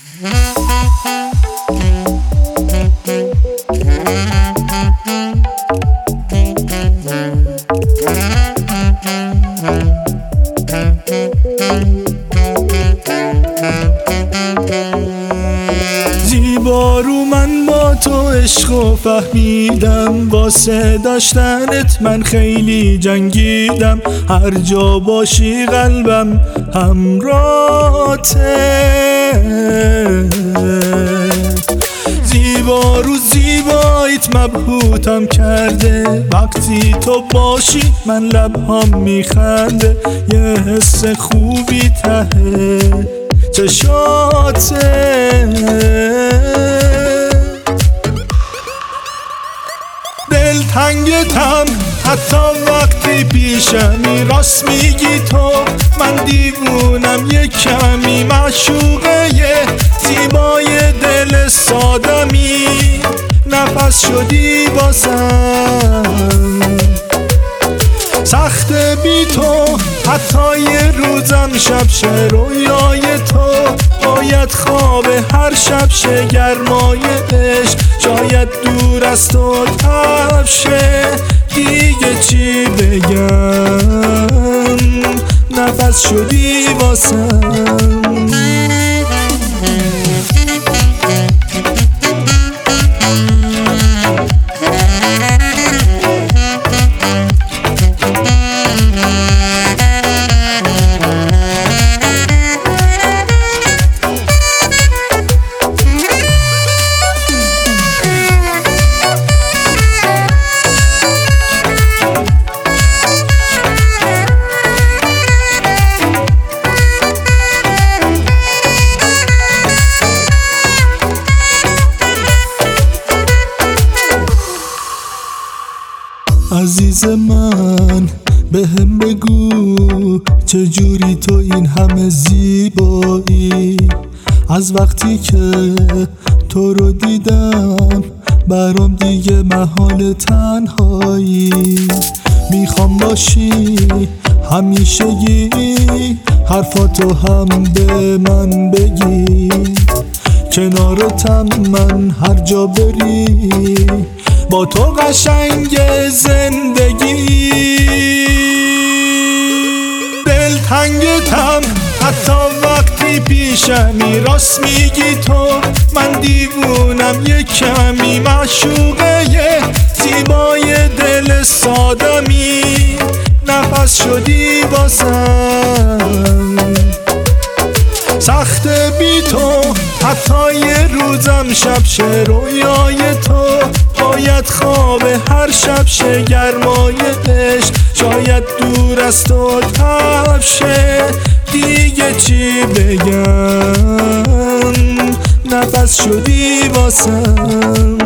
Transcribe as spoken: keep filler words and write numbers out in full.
زیبارو من با تو عشقو فهمیدم، واسه داشتنت من خیلی جنگیدم، هر جا باشی قلبم همراته. زیبارو زیباییت مبهوتم کرده، وقتی تو باشی من لبهام میخنده، یه حس خوبی ته چشاته. دلتنگتم حتی وقتی پیشمی، راست میگی تو من دیوونم، یه کمی معشوقه یه زیبای دل سادمی، نفس شدی باسم. سخت بی تو حتی یه روزم شب شه، رویای تو باید خواب هر شب شه، گرمای عشق شاید دور از تو تب شه، دیگه چی بگم نفس شدی واسم. عزیز من بهم بگو چجوری تو این همه زیبایی، از وقتی که تو رو دیدم برام دیگه محال تنهایی، میخوام باشی همیشگی، حرفاتو هم به من بگی، کنارتم من هر جا بری، با تو قشنگ زندگی. دلتنگتم حتی وقتی پیشمی، راست میگی تو من دیوونم، یه کمی معشوقه یه زیبای دل سادمی، نفس شدی باسم. سخت بی تو حتی یه روزم شب شه، رویای تو باید خواب هر شب شه، گرمای عشق شاید دور از تو تب شه، دیگه چی بگم نفس شدی واسم.